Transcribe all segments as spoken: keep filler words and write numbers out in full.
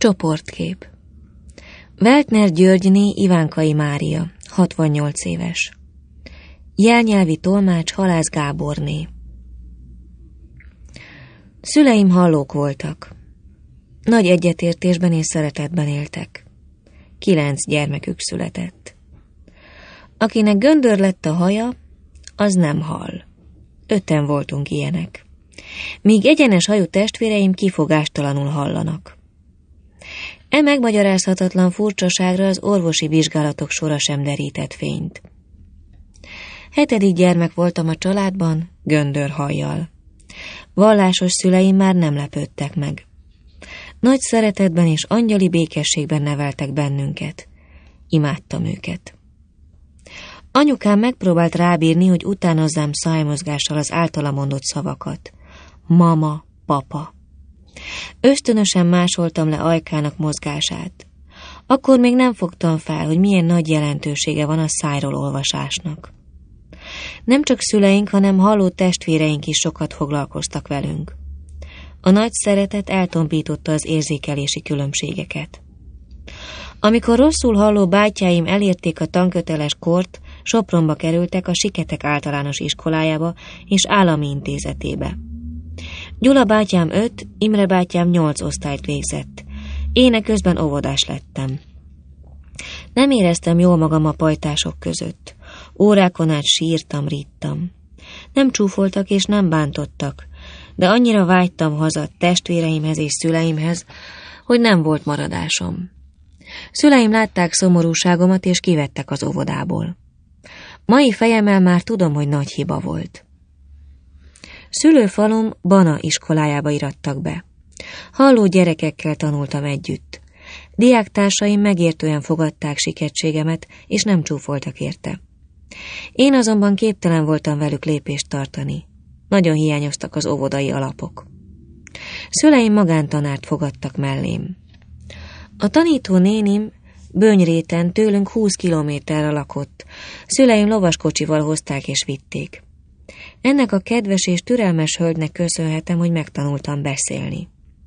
Csoportkép. Weltner Györgyné Ivánkai Mária, hatvannyolc éves. Jelnyelvi tolmács Halász Gáborné. Szüleim hallók voltak. Nagy egyetértésben és szeretetben éltek. Kilenc gyermekük született. Akinek göndör lett a haja, az nem hall. Öten voltunk ilyenek. Míg egyenes hajú testvéreim kifogástalanul hallanak. E megmagyarázhatatlan furcsaságra az orvosi vizsgálatok sora sem derített fényt. Hetedik gyermek voltam a családban, göndörhajjal. Vallásos szüleim már nem lepődtek meg. Nagy szeretetben és angyali békességben neveltek bennünket. Imádtam őket. Anyukám megpróbált rábírni, hogy utánozzám szájmozgással az általa mondott szavakat. Mama, papa. Ösztönösen másoltam le ajkának mozgását. Akkor még nem fogtam fel, hogy milyen nagy jelentősége van a szájról olvasásnak. Nem csak szüleink, hanem halló testvéreink is sokat foglalkoztak velünk. A nagy szeretet eltompította az érzékelési különbségeket. Amikor rosszul halló bátyáim elérték a tanköteles kort, Sopronba kerültek a Siketek általános iskolájába és állami intézetébe. Gyula bátyám öt, Imre bátyám nyolc osztályt végzett. Én eközben óvodás lettem. Nem éreztem jól magam a pajtások között. Órákon át sírtam, rittam. Nem csúfoltak és nem bántottak, de annyira vágytam haza testvéreimhez és szüleimhez, hogy nem volt maradásom. Szüleim látták szomorúságomat és kivettek az óvodából. Mai fejemmel már tudom, hogy nagy hiba volt. Szülőfalum Bana iskolájába irattak be. Halló gyerekekkel tanultam együtt. Diáktársaim megértően fogadták siketségemet, és nem csúfoltak érte. Én azonban képtelen voltam velük lépést tartani. Nagyon hiányoztak az óvodai alapok. Szüleim magántanárt fogadtak mellém. A tanító nénim Bönyréten tőlünk húsz kilométerre lakott. Szüleim lovaskocsival hozták és vitték. Ennek a kedves és türelmes hölgynek köszönhetem, hogy megtanultam beszélni.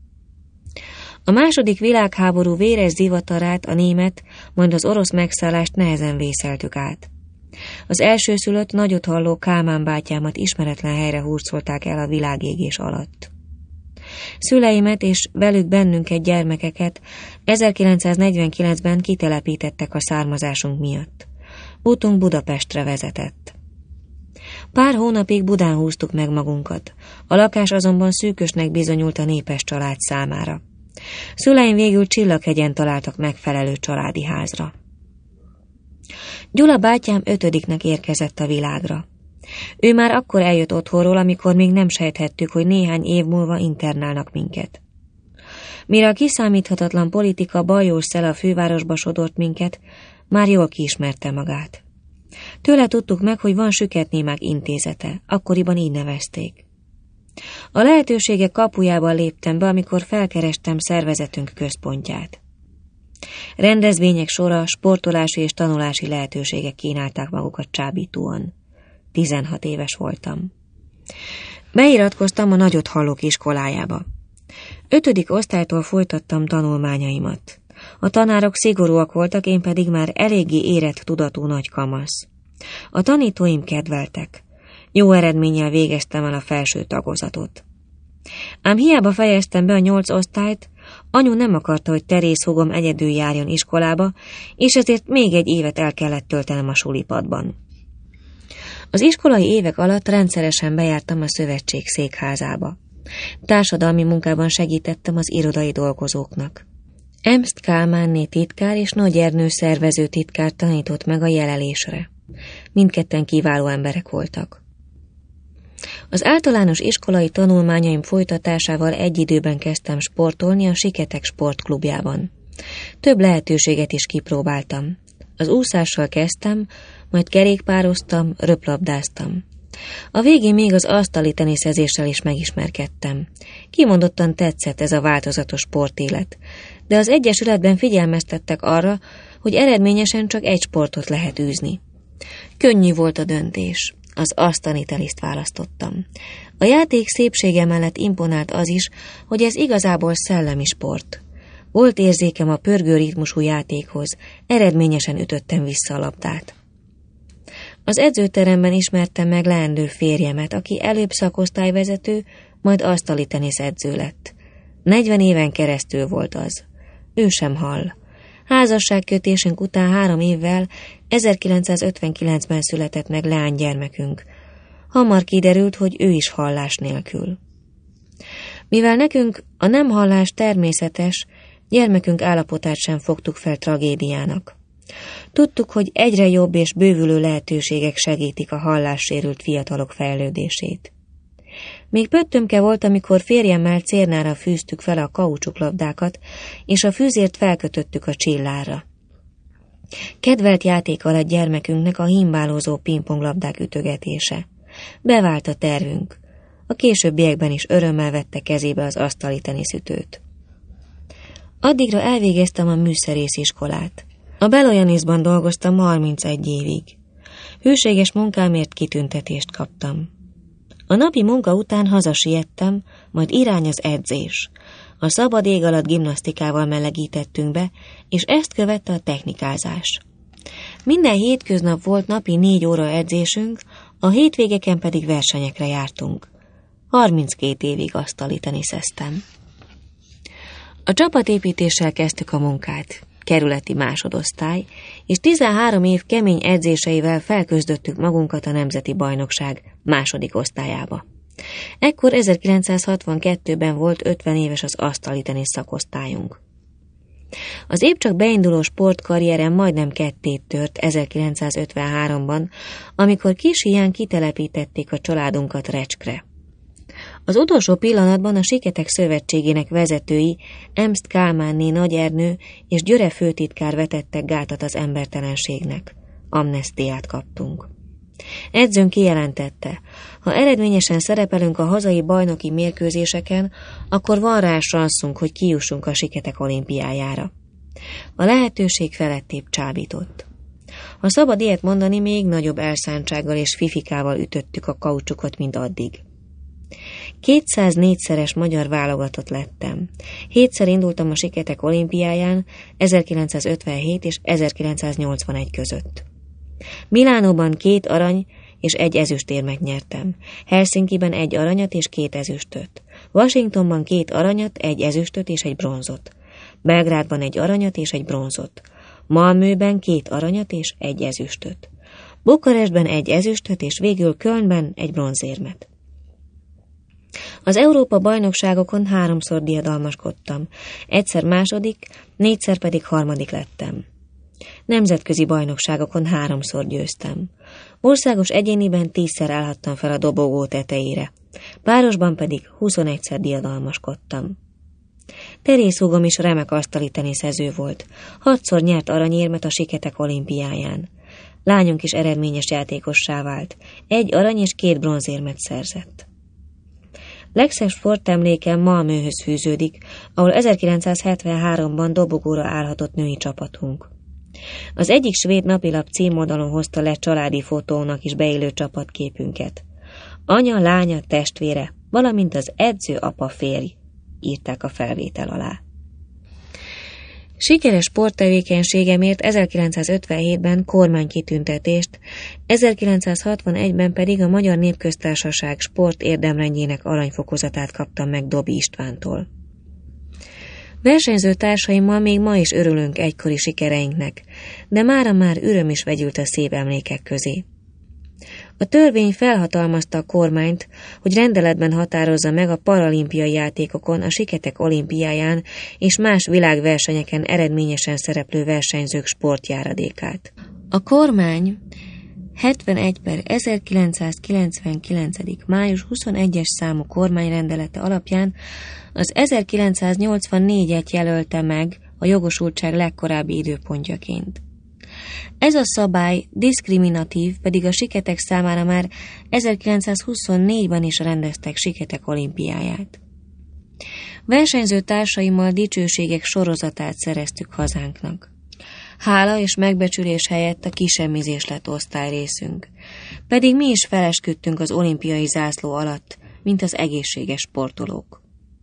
A második világháború véres zivatarát, a német, majd az orosz megszállást nehezen vészeltük át. Az elsőszülött nagyot halló Kálmán bátyámat ismeretlen helyre hurcolták el a világégés alatt. Szüleimet és velük bennünket, gyermekeket ezerkilencszáznegyvenkilencben kitelepítettek a származásunk miatt. Útunk Budapestre vezetett. Pár hónapig Budán húztuk meg magunkat, a lakás azonban szűkösnek bizonyult a népes család számára. Szüleim végül Csillaghegyen találtak megfelelő családi házra. Gyula bátyám ötödiknek érkezett a világra. Ő már akkor eljött otthonról, amikor még nem sejthettük, hogy néhány év múlva internálnak minket. Mire a kiszámíthatatlan politika bajós szel a fővárosba sodort minket, már jól kiismerte magát. Tőle tudtuk meg, hogy van Süketnémák intézete, akkoriban így nevezték. A lehetőségek kapujában léptem be, amikor felkerestem szervezetünk központját. Rendezvények sora, sportolási és tanulási lehetőségek kínálták magukat csábítóan. tizenhat éves voltam. Beiratkoztam a nagyot hallók iskolájába. Ötödik osztálytól folytattam tanulmányaimat. A tanárok szigorúak voltak, én pedig már eléggé érett tudatú nagy kamasz. A tanítóim kedveltek. Jó eredménnyel végeztem el a felső tagozatot. Ám hiába fejeztem be a nyolc osztályt, anyu nem akarta, hogy Teréz húgom egyedül járjon iskolába, és ezért még egy évet el kellett töltenem a sulipadban. Az iskolai évek alatt rendszeresen bejártam a szövetség székházába. Társadalmi munkában segítettem az irodai dolgozóknak. Emszt Kálmánné titkár és Nagy Ernő szervező titkár tanított meg a jelelésre. Mindketten kiváló emberek voltak. Az általános iskolai tanulmányaim folytatásával egy időben kezdtem sportolni a Siketek sportklubjában. Több lehetőséget is kipróbáltam. Az úszással kezdtem, majd kerékpároztam, röplabdáztam. A végén még az asztali teniszezéssel is megismerkedtem. Kimondottan tetszett ez a változatos sportélet, de az egyesületben figyelmeztettek arra, hogy eredményesen csak egy sportot lehet űzni. Könnyű volt a döntés. Az asztali teniszt választottam. A játék szépsége mellett imponált az is, hogy ez igazából szellemi sport. Volt érzékem a pörgő ritmusú játékhoz, eredményesen ütöttem vissza a labdát. Az edzőteremben ismertem meg leendő férjemet, aki előbb szakosztályvezető, majd asztali tenisz edző lett. Negyven éven keresztül volt az. Ő sem hall. Házasságkötésünk után három évvel, ezerkilencszázötvenkilencben született meg leánygyermekünk. Hamar kiderült, hogy ő is hallás nélkül. Mivel nekünk a nem hallás természetes, gyermekünk állapotát sem fogtuk fel tragédiának. Tudtuk, hogy egyre jobb és bővülő lehetőségek segítik a hallássérült fiatalok fejlődését. Még pöttömke volt, amikor férjemmel cérnára fűztük fel a kaucsuklabdákat, és a fűzért felkötöttük a csillára. Kedvelt játék alatt gyermekünknek a himbálózó pingponglabdák ütögetése. Bevált a tervünk. A későbbiekben is örömmel vette kezébe az asztali teniszütőt. Addigra elvégeztem a műszerésziskolát. A Beloyanisban dolgoztam harmincegy évig. Hűséges munkámért kitüntetést kaptam. A napi munka után hazasiettem, majd irány az edzés. A szabad ég alatt gimnasztikával melegítettünk be, és ezt követte a technikázás. Minden hétköznap volt napi négy óra edzésünk, a hétvégeken pedig versenyekre jártunk. harminckét évig asztali teniszeztem. A csapatépítéssel kezdtük a munkát, kerületi másodosztály, és tizenhárom év kemény edzéseivel felközdöttük magunkat a Nemzeti Bajnokság második osztályába. Ekkor ezerkilencszázhatvankettőben volt ötven éves az asztali tenisz szakosztályunk. Az épp csak beinduló sportkarrierem majdnem kettét tört ezerkilencszázötvenháromban, amikor kis híján kitelepítették a családunkat Recskre. Az utolsó pillanatban a Siketek Szövetségének vezetői Emst Kálmánné Nagy Ernő és Györe főtitkár vetettek gátat az embertelenségnek. Amnesztiát kaptunk. Edzőnk kijelentette, ha eredményesen szerepelünk a hazai bajnoki mérkőzéseken, akkor van rá sanszunk, hogy kijussunk a Siketek olimpiájára. A lehetőség felettébb csábított. Ha szabad ilyet mondani, még nagyobb elszántsággal és fifikával ütöttük a kaucsukot, mint addig. kétszáznégyszeres magyar válogatott lettem. Hétszer indultam a Siketek olimpiáján ezerkilencszázötvenhét és ezerkilencszáznyolcvanegy között. Milánóban két arany és egy ezüstérmet nyertem. Helsinkiben egy aranyat és két ezüstöt. Washingtonban két aranyat, egy ezüstöt és egy bronzot. Belgrádban egy aranyat és egy bronzot. Malmöben két aranyat és egy ezüstöt. Bukarestben egy ezüstöt és végül Kölnben egy bronzérmet. Az Európa-bajnokságokon háromszor diadalmaskodtam, egyszer második, négyszer pedig harmadik lettem. Nemzetközi bajnokságokon háromszor győztem. Országos egyéniben tízszer állhattam fel a dobogó tetejére, párosban pedig huszonegyszer diadalmaskodtam. Terész húgom is remek asztali teniszező volt, hatszor nyert aranyérmet a Siketek olimpiáján. Lányunk is eredményes játékossá vált, egy arany és két bronzérmet szerzett. Legszebb sportemlékem Malmöhöz fűződik, ahol ezerkilencszázhetvenháromban dobogóra állhatott női csapatunk. Az egyik svéd napilap címoldalon hozta le családi fotónak is beillő csapatképünket. Anya, lánya, testvére, valamint az edző apa férj, írták a felvétel alá. Sikeres sporttevékenységemért ezerkilencszázötvenhétben kormánykitüntetést, ezerkilencszázhatvanegyben pedig a Magyar Népköztársaság sport érdemrendjének aranyfokozatát kaptam meg Dobi Istvántól. Versenyző társaimmal még ma is örülünk egykori sikereinknek, de mára már üröm is vegyült a szép emlékek közé. A törvény felhatalmazta a kormányt, hogy rendeletben határozza meg a paralimpiai játékokon, a Siketek olimpiáján és más világversenyeken eredményesen szereplő versenyzők sportjáradékát. A kormány hetvenegy per ezerkilencszázkilencvenkilenc. május huszonegyes számú kormányrendelete alapján az ezerkilencszáznyolcvannégyet jelölte meg a jogosultság legkorábbi időpontjaként. Ez a szabály diszkriminatív, pedig a Siketek számára már ezerkilencszázhuszonnégyben is rendeztek Siketek olimpiáját. Versenyző társaimmal dicsőségek sorozatát szereztük hazánknak. Hála és megbecsülés helyett a kisemmizés lett osztályrészünk, pedig mi is felesküdtünk az olimpiai zászló alatt, mint az egészséges sportolók.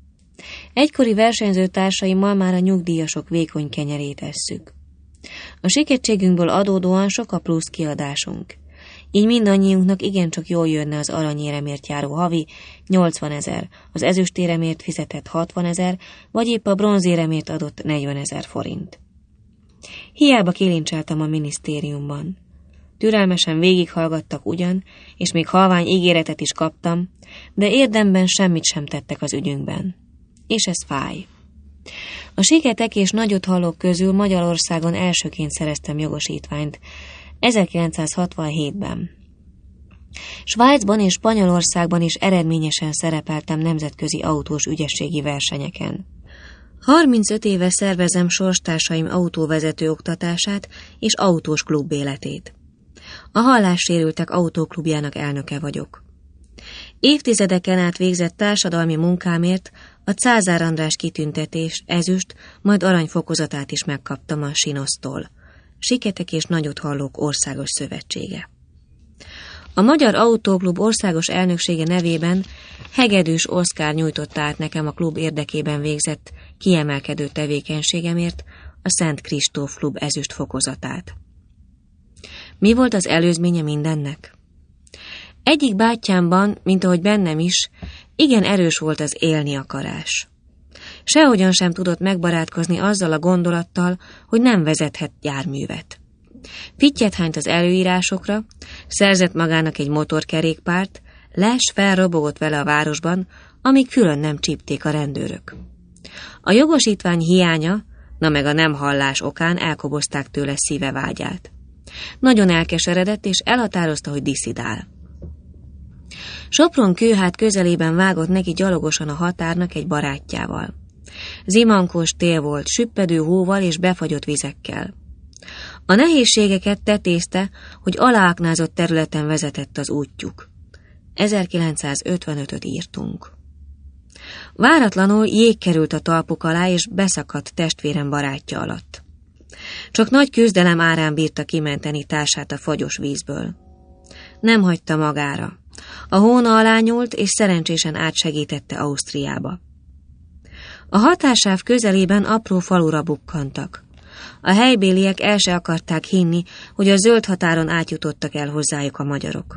Egykori versenyzőtársaimmal már a nyugdíjasok vékony kenyerét esszük. A sikettségünkből adódóan sok a plusz kiadásunk. Így mindannyiunknak igencsak jól jönne az aranyéremért járó havi nyolcvanezer, az ezüstéremért fizetett hatvanezer, vagy épp a bronzéremért adott negyvenezer forint. Hiába kilincseltem a minisztériumban. Türelmesen végighallgattak ugyan, és még halvány ígéretet is kaptam, de érdemben semmit sem tettek az ügyünkben. És ez fáj. A siketek és nagyot hallók közül Magyarországon elsőként szereztem jogosítványt, ezerkilencszázhatvanhétben. Svájcban és Spanyolországban is eredményesen szerepeltem nemzetközi autós ügyességi versenyeken. harmincöt éve szervezem sorstársaim autóvezető oktatását és autós klub életét. A hallássérültek autóklubjának elnöke vagyok. Évtizedeken át végzett társadalmi munkámért a Cázár András kitüntetés, ezüst, majd arany fokozatát is megkaptam a Sinosztól, Siketek és Nagyot Hallók Országos Szövetsége. A Magyar Autóklub országos elnöksége nevében Hegedűs Oszkár nyújtotta át nekem a klub érdekében végzett kiemelkedő tevékenységemért a Szent Kristóf Klub ezüst fokozatát. Mi volt az előzménye mindennek? Egyik bátyámban, mint ahogy bennem is, igen erős volt az élni akarás. Sehogyan sem tudott megbarátkozni azzal a gondolattal, hogy nem vezethet járművet. Fittyet hányt az előírásokra, szerzett magának egy motorkerékpárt, les felrobogott vele a városban, amíg külön nem csípték a rendőrök. A jogosítvány hiánya, na meg a nem hallás okán elkobozták tőle szíve vágyát. Nagyon elkeseredett, és elhatározta, hogy diszidál. Sopron kőhát közelében vágott neki gyalogosan a határnak egy barátjával. Zimankos tél volt, süppedő hóval és befagyott vizekkel. A nehézségeket tetézte, hogy aláaknázott területen vezetett az útjuk. ezerkilencszázötvenötöt írtunk. Váratlanul jég került a talpuk alá, és beszakadt testvérem barátja alatt. Csak nagy küzdelem árán bírta kimenteni társát a fagyos vízből. Nem hagyta magára. A hóna alá nyúlt, és szerencsésen átsegítette Ausztriába. A határsáv közelében apró falura bukkantak. A helybéliek el se akarták hinni, hogy a zöld határon átjutottak el hozzájuk a magyarok.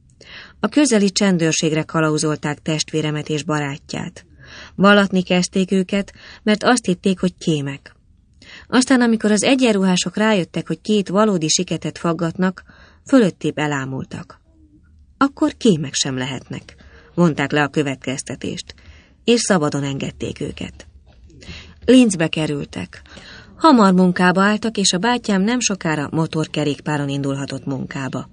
A közeli csendőrségre kalauzolták testvéremet és barátját. Vallatni kezdték őket, mert azt hitték, hogy kémek. Aztán, amikor az egyenruhások rájöttek, hogy két valódi siketet faggatnak, fölöttébb elámultak. Akkor kémek sem lehetnek, vonták le a következtetést, és szabadon engedték őket. Linzbe kerültek. Hamar munkába álltak, és a bátyám nem sokára motorkerékpáron indulhatott munkába.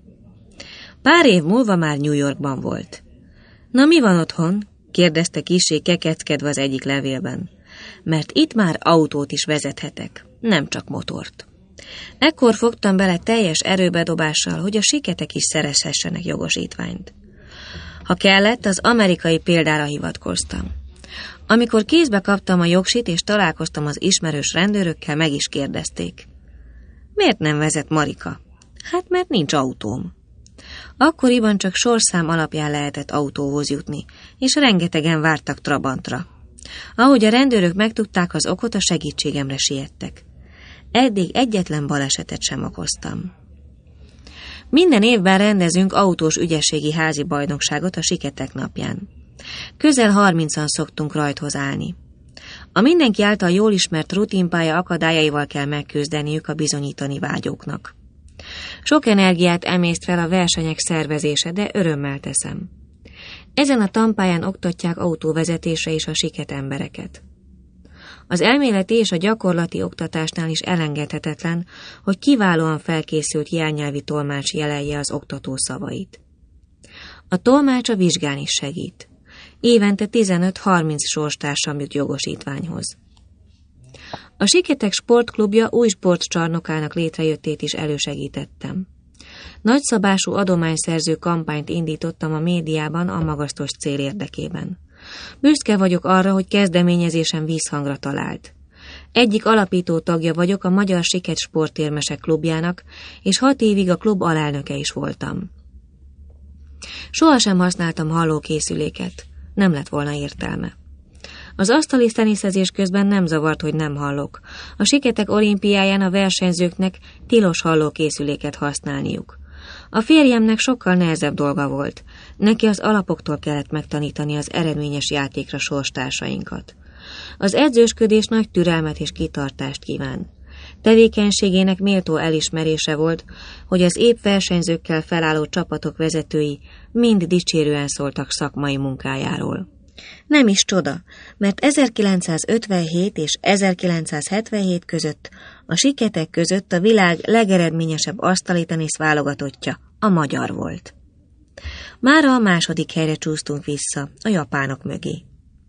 Pár év múlva már New Yorkban volt. Na, mi van otthon? Kérdezte kissé kekeckedve az egyik levélben. Mert itt már autót is vezethetek, nem csak motort. Ekkor fogtam bele teljes erőbedobással, hogy a siketek is szerezhessenek jogosítványt. Ha kellett, az amerikai példára hivatkoztam. Amikor kézbe kaptam a jogsit és találkoztam az ismerős rendőrökkel, meg is kérdezték. Miért nem vezet Marika? Hát mert nincs autóm. Akkoriban csak sorszám alapján lehetett autóhoz jutni, és rengetegen vártak Trabantra. Ahogy a rendőrök megtudták az okot, a segítségemre siettek. Eddig egyetlen balesetet sem okoztam. Minden évben rendezünk autós ügyességi házi bajnokságot a Siketek napján. Közel harmincan szoktunk rajthoz állni. A mindenki által jól ismert rutinpálya akadályaival kell megküzdeniük a bizonyítani vágyóknak. Sok energiát emészt fel a versenyek szervezése, de örömmel teszem. Ezen a tanpályán oktatják autóvezetésre is a siket embereket. Az elméleti és a gyakorlati oktatásnál is elengedhetetlen, hogy kiválóan felkészült jelnyelvi tolmács jelelje az oktató szavait. A tolmács a vizsgán is segít. Évente tizenöt-harminc sorstársam jut jogosítványhoz. A Siketek sportklubja új sportcsarnokának létrejöttét is elősegítettem. Nagyszabású adományszerző kampányt indítottam a médiában a magasztos cél érdekében. Büszke vagyok arra, hogy kezdeményezésem vízhangra talált. Egyik alapító tagja vagyok a Magyar Siket Sportérmesek klubjának, és hat évig a klub alelnöke is voltam. Sohasem használtam hallókészüléket, nem lett volna értelme. Az asztali teniszezés közben nem zavart, hogy nem hallok. A Siketek olimpiáján a versenyzőknek tilos hallókészüléket használniuk. A férjemnek sokkal nehezebb dolga volt. Neki az alapoktól kellett megtanítani az eredményes játékra sorstársainkat. Az edzősködés nagy türelmet és kitartást kíván. Tevékenységének méltó elismerése volt, hogy az épp versenyzőkkel felálló csapatok vezetői mind dicsérően szóltak szakmai munkájáról. Nem is csoda, mert ezerkilencszázötvenhét és ezerkilencszázhetvenhét között a Siketek között a világ legeredményesebb asztali tenisz válogatottja a magyar volt. Mára a második helyre csúsztunk vissza, a japánok mögé.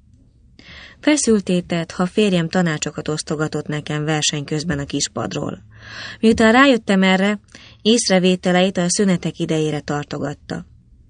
Feszültté tett, ha férjem tanácsokat osztogatott nekem verseny közben a kispadról. Miután rájöttem erre, észrevételeit a szünetek idejére tartogatta.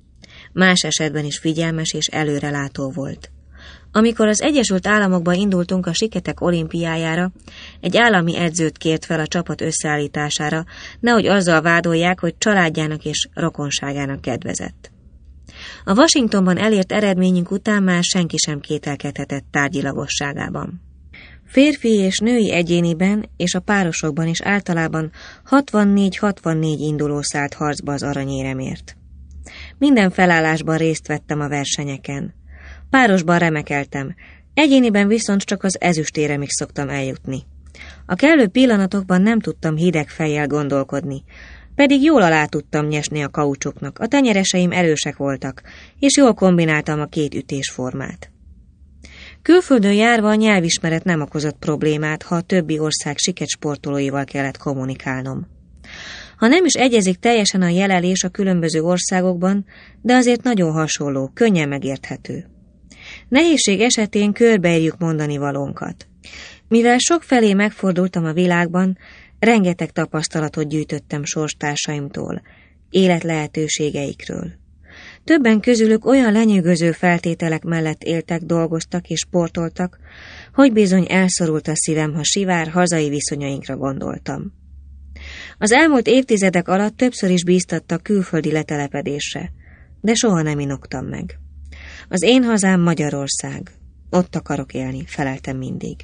Más esetben is figyelmes és előrelátó volt. Amikor az Egyesült Államokba indultunk a Siketek olimpiájára, egy állami edzőt kért fel a csapat összeállítására, nehogy azzal vádolják, hogy családjának és rokonságának kedvezett. A Washingtonban elért eredményünk után már senki sem kételkedhetett tárgyilagosságában. Férfi és női egyéniben és a párosokban is általában hatvannégy hatvannégy induló szállt harcba az aranyéremért. Minden felállásban részt vettem a versenyeken. Párosban remekeltem, egyéniben viszont csak az ezüstéremig szoktam eljutni. A kellő pillanatokban nem tudtam hideg fejjel gondolkodni, pedig jól alá tudtam nyesni a kaucsuknak, a tenyereseim erősek voltak, és jól kombináltam a két ütésformát. Külföldön járva a nyelvismeret nem okozott problémát, ha a többi ország siket sportolóival kellett kommunikálnom. Ha nem is egyezik teljesen a jelelés a különböző országokban, de azért nagyon hasonló, könnyen megérthető. Nehézség esetén körbeírjuk mondani valónkat. Mivel sokfelé megfordultam a világban, rengeteg tapasztalatot gyűjtöttem sorstársaimtól, életlehetőségeikről. Többen közülük olyan lenyűgöző feltételek mellett éltek, dolgoztak és sportoltak, hogy bizony elszorult a szívem, ha sivár hazai viszonyainkra gondoltam. Az elmúlt évtizedek alatt többször is bíztattak külföldi letelepedésre, de soha nem inoktam meg. Az én hazám Magyarország. Ott akarok élni, feleltem mindig.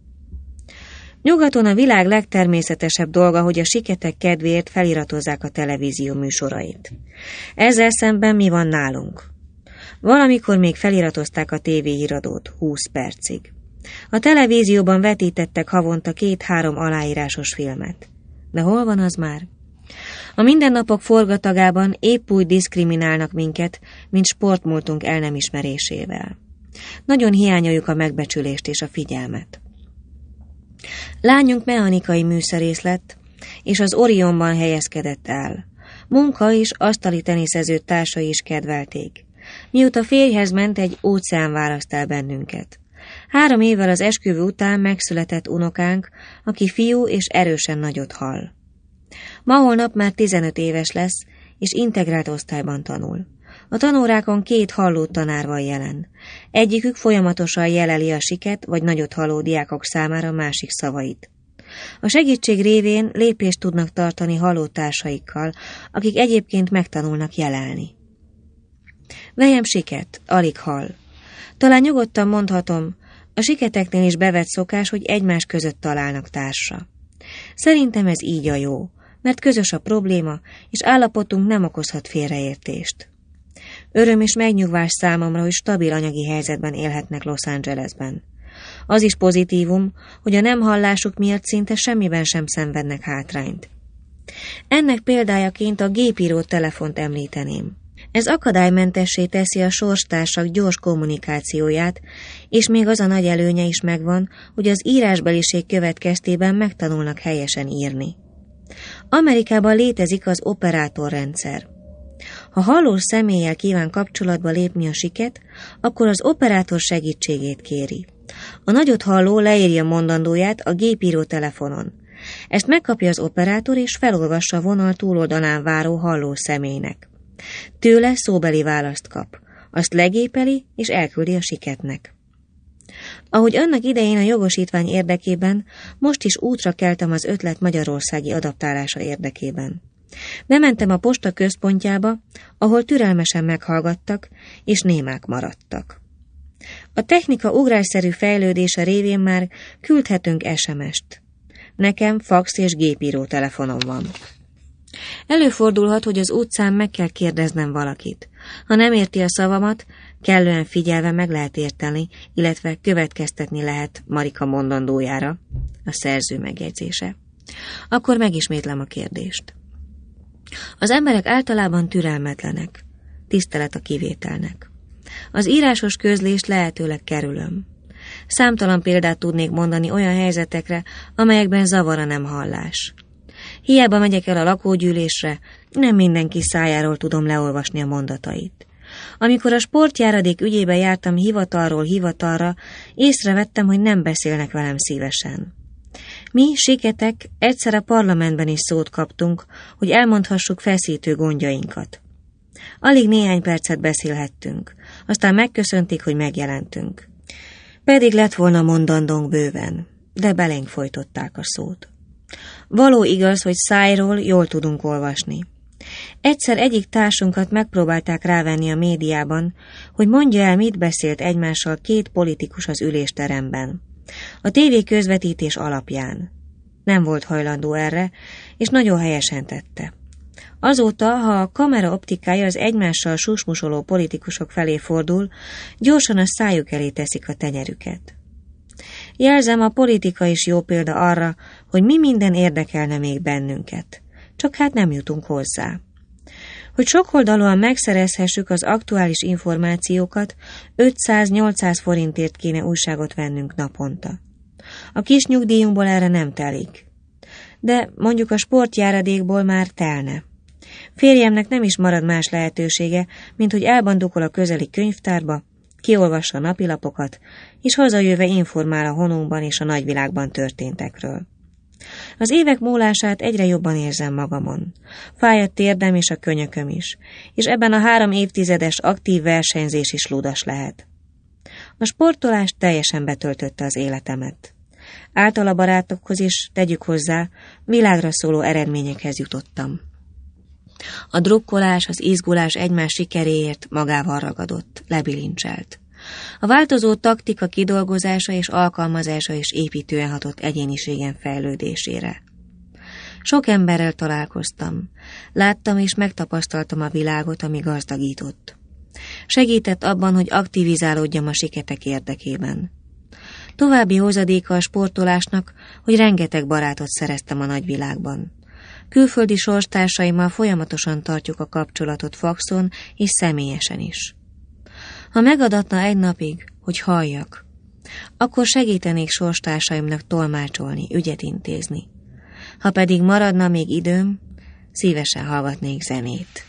Nyugaton a világ legtermészetesebb dolga, hogy a Siketek kedvéért feliratozzák a televízió műsorait. Ezzel szemben mi van nálunk? Valamikor még feliratozták a tévéhíradót húsz percig. A televízióban vetítettek havonta két-három aláírásos filmet. De hol van az már? A mindennapok forgatagában épp úgy diszkriminálnak minket, mint sportmúltunk el nem ismerésével. Nagyon hiányoljuk a megbecsülést és a figyelmet. Lányunk mechanikai műszerész lett, és az Orionban helyezkedett el. Munka és asztali teniszező társai is kedvelték. Mióta férjhez ment, egy óceán választ el bennünket. Három évvel az esküvő után megszületett unokánk, aki fiú és erősen nagyot hall. Ma-holnap már tizenöt éves lesz, és integrált osztályban tanul. A tanórákon két halló tanár van jelen. Egyikük folyamatosan jeleli a siket vagy nagyot halló diákok számára másik szavait. A segítség révén lépést tudnak tartani halló társaikkal, akik egyébként megtanulnak jelelni. Vejem siket, alig hall. Talán nyugodtan mondhatom, a siketeknél is bevett szokás, hogy egymás között találnak társra. Szerintem ez így a jó, mert közös a probléma, és állapotunk nem okozhat félreértést. Öröm és megnyugvás számomra, hogy stabil anyagi helyzetben élhetnek Los Angelesben. Az is pozitívum, hogy a nem hallásuk miatt szinte semmiben sem szenvednek hátrányt. Ennek példájaként a gépíró telefont említeném. Ez akadálymentessé teszi a sorstársak gyors kommunikációját, és még az a nagy előnye is megvan, hogy az írásbeliség következtében megtanulnak helyesen írni. Amerikában létezik az operátorrendszer. Ha hallós személlyel kíván kapcsolatba lépni a siket, akkor az operátor segítségét kéri. A nagyot halló leírja mondandóját a gépíró telefonon. Ezt megkapja az operátor, és felolvassa a vonal túloldalán váró halló személynek. Tőle szóbeli választ kap. Azt legépeli, és elküldi a siketnek. Ahogy annak idején a jogosítvány érdekében, most is útra keltem az ötlet magyarországi adaptálása érdekében. Bementem a posta központjába, ahol türelmesen meghallgattak, és némák maradtak. A technika ugrásszerű fejlődése révén már küldhetünk es em est. Nekem fax és gépíró telefonom van. Előfordulhat, hogy az utcán meg kell kérdeznem valakit. Ha nem érti a szavamat, kellően figyelve meg lehet érteni, illetve következtetni lehet Marika mondandójára, a szerző megjegyzése. Akkor megismétlem a kérdést. Az emberek általában türelmetlenek, tisztelet a kivételnek. Az írásos közlést lehetőleg kerülöm. Számtalan példát tudnék mondani olyan helyzetekre, amelyekben zavar a nem hallás. Hiába megyek el a lakógyűlésre, nem mindenki szájáról tudom leolvasni a mondatait. Amikor a sportjáradék ügyébe jártam hivatalról hivatalra, észrevettem, hogy nem beszélnek velem szívesen. Mi, siketek, egyszer a parlamentben is szót kaptunk, hogy elmondhassuk feszítő gondjainkat. Alig néhány percet beszélhettünk, aztán megköszönték, hogy megjelentünk. Pedig lett volna mondandónk bőven, de belénk folytották a szót. Való igaz, hogy szájról jól tudunk olvasni. Egyszer egyik társunkat megpróbálták rávenni a médiában, hogy mondja el, mit beszélt egymással két politikus az ülésteremben. A tévé közvetítés alapján. Nem volt hajlandó erre, és nagyon helyesen tette. Azóta, ha a kamera optikája az egymással susmusoló politikusok felé fordul, gyorsan a szájuk elé teszik a tenyerüket. Jelzem, a politika is jó példa arra, hogy mi minden érdekelne még bennünket. Csak hát nem jutunk hozzá. Hogy sokoldalúan megszerezhessük az aktuális információkat, ötszáz-nyolcszáz forintért kéne újságot vennünk naponta. A kis nyugdíjunkból erre nem telik. De mondjuk a sportjáradékból már telne. Férjemnek nem is marad más lehetősége, mint hogy elbandukol a közeli könyvtárba, kiolvassa a napilapokat, és hazajöve informál a honunkban és a nagyvilágban történtekről. Az évek múlását egyre jobban érzem magamon. Fáj a térdem és a könyököm is, és ebben a három évtizedes aktív versenyzés is ludas lehet. A sportolás teljesen betöltötte az életemet. Általa barátokhoz is, tegyük hozzá, világra szóló eredményekhez jutottam. A drukkolás, az izgulás egymás sikeréért magával ragadott, lebilincselt. A változó taktika kidolgozása és alkalmazása is építően hatott egyéniségem fejlődésére. Sok emberrel találkoztam. Láttam és megtapasztaltam a világot, ami gazdagított. Segített abban, hogy aktivizálódjam a siketek érdekében. További hozadéka a sportolásnak, hogy rengeteg barátot szereztem a nagyvilágban. Külföldi sorstársaimmal folyamatosan tartjuk a kapcsolatot faxon és személyesen is. Ha megadatna egy napig, hogy halljak, akkor segítenék sorstársaimnak tolmácsolni, ügyet intézni. Ha pedig maradna még időm, szívesen hallgatnék zenét.